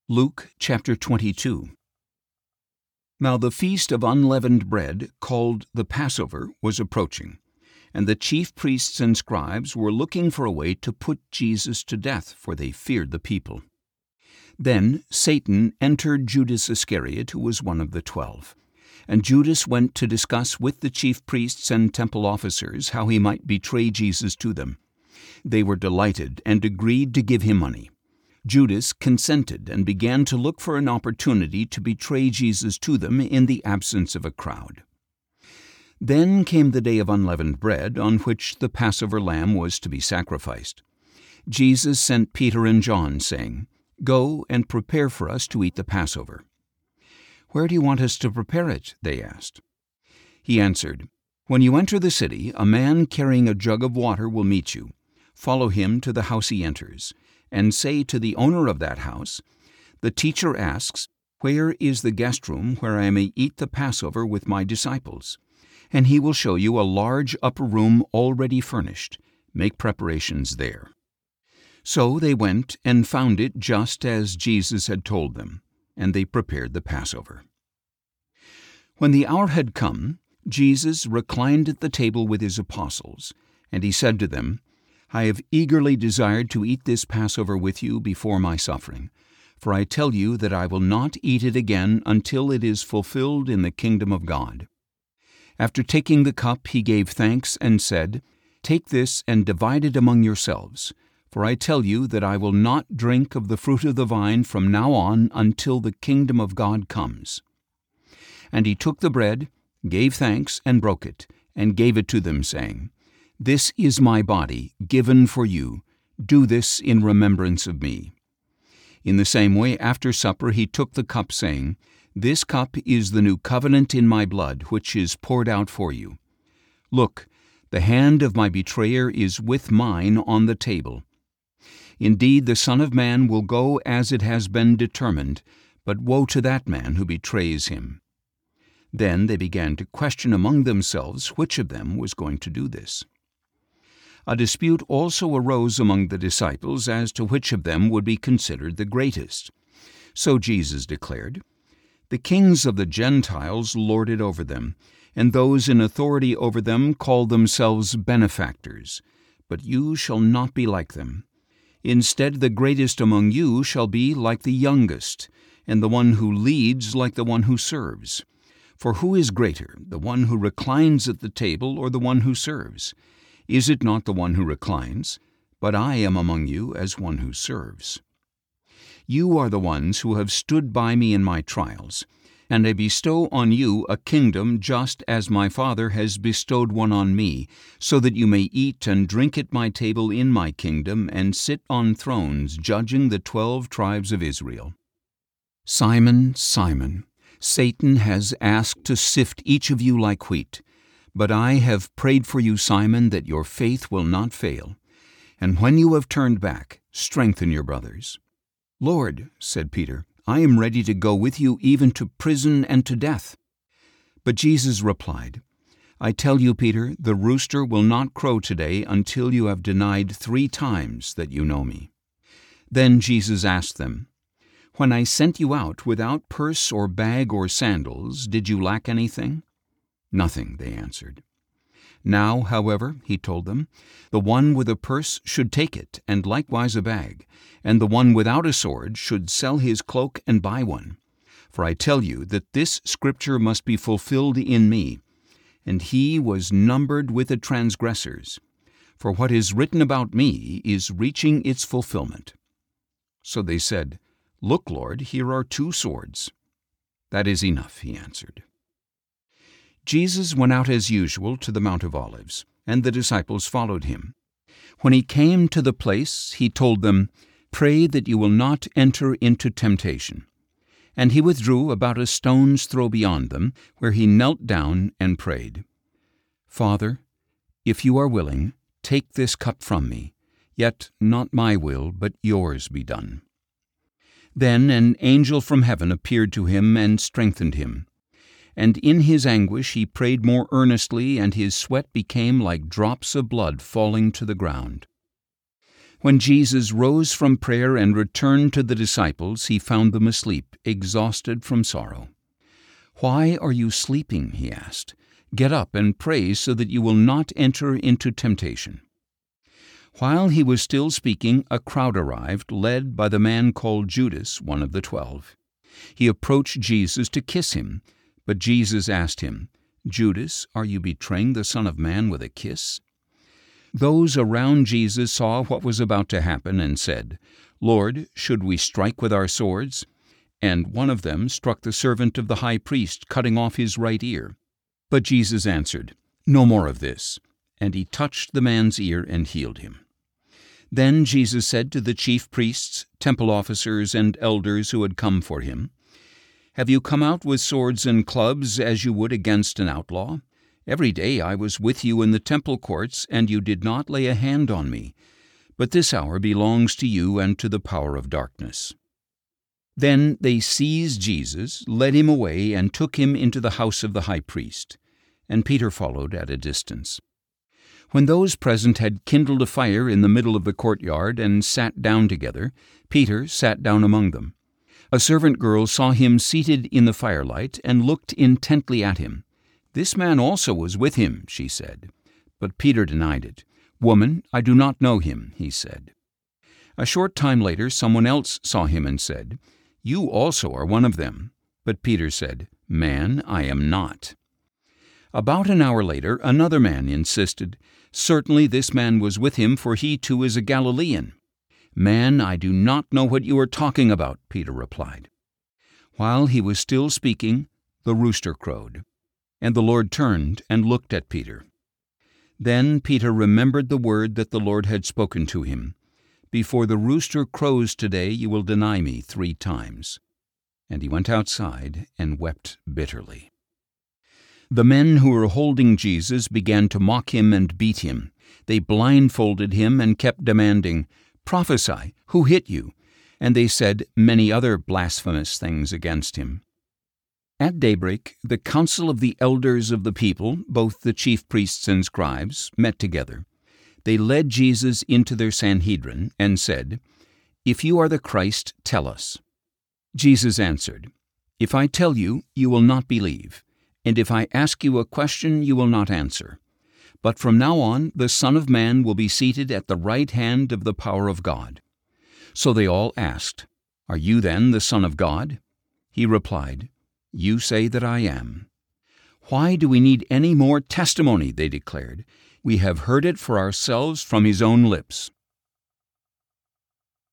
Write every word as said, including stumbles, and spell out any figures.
Luke chapter twenty-two. Now the feast of unleavened bread, called the Passover, was approaching, and the chief priests and scribes were looking for a way to put Jesus to death, for they feared the people. Then Satan entered Judas Iscariot, who was one of the twelve. And Judas went to discuss with the chief priests and temple officers how he might betray Jesus to them. They were delighted and agreed to give him money. Judas consented and began to look for an opportunity to betray Jesus to them in the absence of a crowd. Then came the day of unleavened bread, on which the Passover lamb was to be sacrificed. Jesus sent Peter and John, saying, "Go and prepare for us to eat the Passover." "Where do you want us to prepare it?" they asked. He answered, "When you enter the city, a man carrying a jug of water will meet you. Follow him to the house he enters, and say to the owner of that house, 'The teacher asks, where is the guest room where I may eat the Passover with my disciples?' And he will show you a large upper room already furnished. Make preparations there." So they went and found it just as Jesus had told them, and they prepared the Passover. When the hour had come, Jesus reclined at the table with his apostles, and he said to them, "I have eagerly desired to eat this Passover with you before my suffering, for I tell you that I will not eat it again until it is fulfilled in the kingdom of God." After taking the cup, he gave thanks and said, "Take this and divide it among yourselves, for I tell you that I will not drink of the fruit of the vine from now on until the kingdom of God comes." And he took the bread, gave thanks, and broke it, and gave it to them, saying, "This is my body, given for you. Do this in remembrance of me." In the same way, after supper, he took the cup, saying, "This cup is the new covenant in my blood, which is poured out for you. Look, the hand of my betrayer is with mine on the table. Indeed, the Son of Man will go as it has been determined, but woe to that man who betrays him." Then they began to question among themselves which of them was going to do this. A dispute also arose among the disciples as to which of them would be considered the greatest. So Jesus declared, "The kings of the Gentiles lord it over them, and those in authority over them call themselves benefactors. But you shall not be like them. Instead, the greatest among you shall be like the youngest, and the one who leads like the one who serves. For who is greater, the one who reclines at the table or the one who serves? Is it not the one who reclines? But I am among you as one who serves. You are the ones who have stood by me in my trials, and I bestow on you a kingdom just as my Father has bestowed one on me, so that you may eat and drink at my table in my kingdom and sit on thrones judging the twelve tribes of Israel. Simon, Simon, Satan has asked to sift each of you like wheat, but I have prayed for you, Simon, that your faith will not fail. And when you have turned back, strengthen your brothers." "Lord," said Peter, "I am ready to go with you even to prison and to death." But Jesus replied, "I tell you, Peter, the rooster will not crow today until you have denied three times that you know me." Then Jesus asked them, "When I sent you out without purse or bag or sandals, did you lack anything?" "Nothing," they answered. "Now, however," he told them, "the one with a purse should take it, and likewise a bag, and the one without a sword should sell his cloak and buy one. For I tell you that this scripture must be fulfilled in me. And he was numbered with the transgressors. For what is written about me is reaching its fulfillment." So they said, "Look, Lord, here are two swords." "That is enough," he answered. Jesus went out as usual to the Mount of Olives, and the disciples followed him. When he came to the place, he told them, "Pray that you will not enter into temptation." And he withdrew about a stone's throw beyond them, where he knelt down and prayed, "Father, if you are willing, take this cup from me, yet not my will, but yours be done." Then an angel from heaven appeared to him and strengthened him. And in his anguish he prayed more earnestly, and his sweat became like drops of blood falling to the ground. When Jesus rose from prayer and returned to the disciples, he found them asleep, exhausted from sorrow. "Why are you sleeping?" he asked. "Get up and pray so that you will not enter into temptation." While he was still speaking, a crowd arrived, led by the man called Judas, one of the twelve. He approached Jesus to kiss him, but Jesus asked him, "Judas, are you betraying the Son of Man with a kiss?" Those around Jesus saw what was about to happen and said, "Lord, should we strike with our swords?" And one of them struck the servant of the high priest, cutting off his right ear. But Jesus answered, "No more of this." And he touched the man's ear and healed him. Then Jesus said to the chief priests, temple officers, and elders who had come for him, "Have you come out with swords and clubs as you would against an outlaw? Every day I was with you in the temple courts, and you did not lay a hand on me. But this hour belongs to you and to the power of darkness." Then they seized Jesus, led him away, and took him into the house of the high priest. And Peter followed at a distance. When those present had kindled a fire in the middle of the courtyard and sat down together, Peter sat down among them. A servant girl saw him seated in the firelight and looked intently at him. "This man also was with him," she said. But Peter denied it. "Woman, I do not know him," he said. A short time later someone else saw him and said, "You also are one of them." But Peter said, "Man, I am not." About an hour later another man insisted, "Certainly this man was with him, for he too is a Galilean." "Man, I do not know what you are talking about," Peter replied. While he was still speaking, the rooster crowed. And the Lord turned and looked at Peter. Then Peter remembered the word that the Lord had spoken to him, "Before the rooster crows today, you will deny me three times." And he went outside and wept bitterly. The men who were holding Jesus began to mock him and beat him. They blindfolded him and kept demanding, "Prophesy, who hit you?" And they said many other blasphemous things against him. At daybreak, the council of the elders of the people, both the chief priests and scribes, met together. They led Jesus into their Sanhedrin and said, "If you are the Christ, tell us." Jesus answered, "If I tell you, you will not believe, and if I ask you a question, you will not answer. But from now on, the Son of Man will be seated at the right hand of the power of God." So they all asked, "Are you then the Son of God?" He replied, "You say that I am." "Why do we need any more testimony?" they declared. "We have heard it for ourselves from his own lips."